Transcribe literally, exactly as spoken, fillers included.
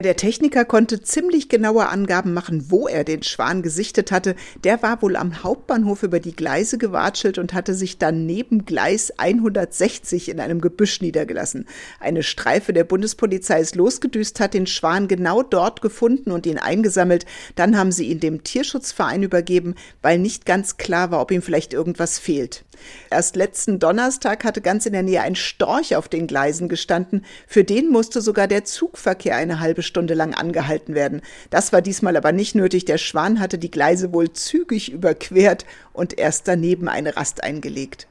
Der Techniker konnte ziemlich genaue Angaben machen, wo er den Schwan gesichtet hatte. Der war wohl am Hauptbahnhof über die Gleise gewatschelt und hatte sich dann neben Gleis hundertsechzig in einem Gebüsch niedergelassen. Eine Streife der Bundespolizei ist losgedüst, hat den Schwan genau dort gefunden und ihn eingesammelt. Dann haben sie ihn dem Tierschutzverein übergeben, weil nicht ganz klar war, ob ihm vielleicht irgendwas fehlt. Erst letzten Donnerstag hatte ganz in der Nähe ein Storch auf den Gleisen gestanden. Für den musste sogar der Zugverkehr eine halbe Stunde lang angehalten werden. Das war diesmal aber nicht nötig. Der Schwan hatte die Gleise wohl zügig überquert und erst daneben eine Rast eingelegt.